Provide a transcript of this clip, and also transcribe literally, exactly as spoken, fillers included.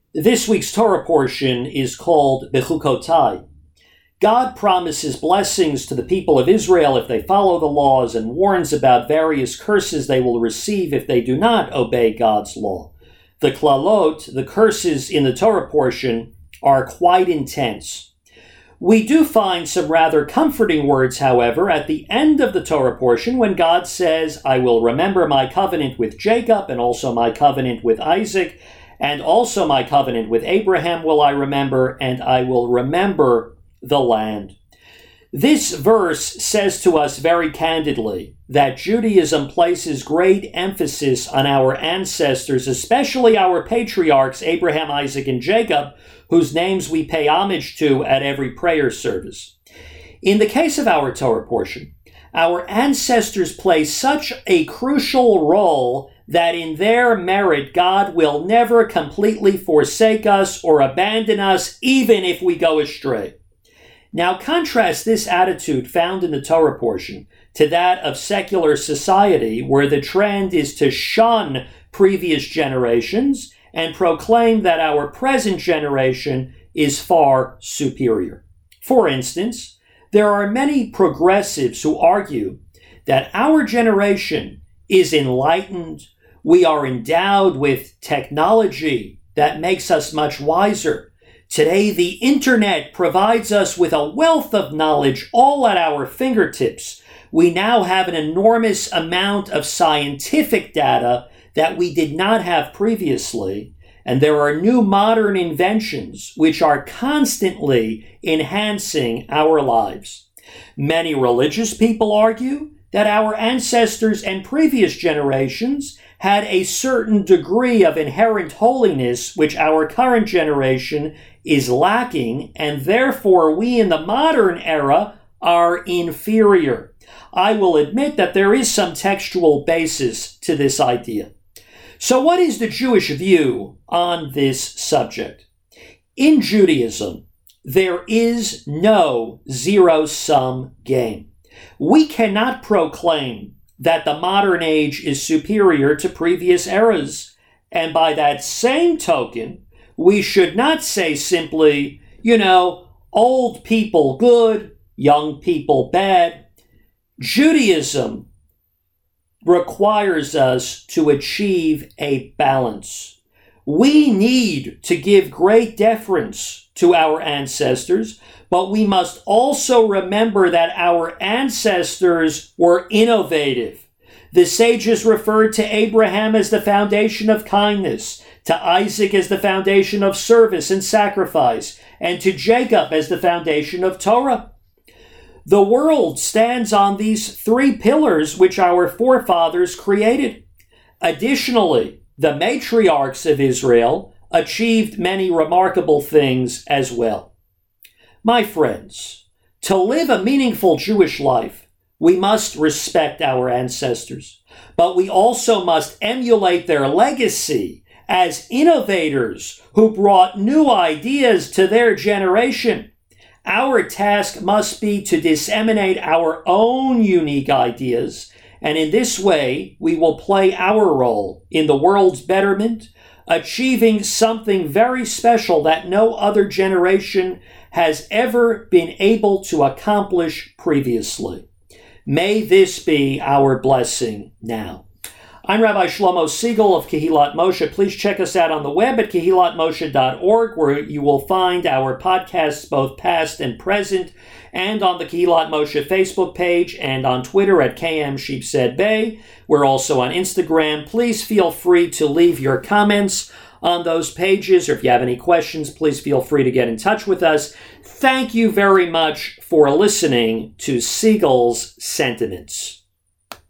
This week's Torah portion is called Bechukotai. God promises blessings to the people of Israel if they follow the laws and warns about various curses they will receive if they do not obey God's law. The klalot, the curses in the Torah portion, are quite intense. We do find some rather comforting words, however, at the end of the Torah portion when God says, I will remember my covenant with Jacob and also my covenant with Isaac, and also my covenant with Abraham will I remember, and I will remember the land. This verse says to us very candidly that Judaism places great emphasis on our ancestors, especially our patriarchs, Abraham, Isaac, and Jacob, whose names we pay homage to at every prayer service. In the case of our Torah portion, our ancestors play such a crucial role that in their merit, God will never completely forsake us or abandon us, even if we go astray. Now contrast this attitude found in the Torah portion to that of secular society, where the trend is to shun previous generations and proclaim that our present generation is far superior. For instance, there are many progressives who argue that our generation is enlightened, we are endowed with technology that makes us much wiser. Today, the internet provides us with a wealth of knowledge all at our fingertips. We now have an enormous amount of scientific data that we did not have previously, and there are new modern inventions which are constantly enhancing our lives. Many religious people argue that our ancestors and previous generations had a certain degree of inherent holiness which our current generation is lacking, and therefore we in the modern era are inferior. I will admit that there is some textual basis to this idea. So what is the Jewish view on this subject? In Judaism, there is no zero-sum game. We cannot proclaim that the modern age is superior to previous eras. And by that same token, we should not say simply, you know, old people good, young people bad. Judaism requires us to achieve a balance. We need to give great deference to our ancestors, but we must also remember that our ancestors were innovative. The sages referred to Abraham as the foundation of kindness, to Isaac as the foundation of service and sacrifice, and to Jacob as the foundation of Torah. The world stands on these three pillars which our forefathers created. Additionally, the matriarchs of Israel achieved many remarkable things as well. My friends, to live a meaningful Jewish life, we must respect our ancestors, but we also must emulate their legacy as innovators who brought new ideas to their generation. Our task must be to disseminate our own unique ideas, and in this way, we will play our role in the world's betterment, achieving something very special that no other generation has ever been able to accomplish previously. May this be our blessing now. I'm Rabbi Shlomo Siegel of Kehillat Moshe. Please check us out on the web at kehillat moshe dot org, where you will find our podcasts, both past and present, and on the Kehillat Moshe Facebook page, and on Twitter at K M Sheepshead Bay. We're also on Instagram. Please feel free to leave your comments on those pages, or if you have any questions, please feel free to get in touch with us. Thank you very much for listening to Siegel's Sentiments.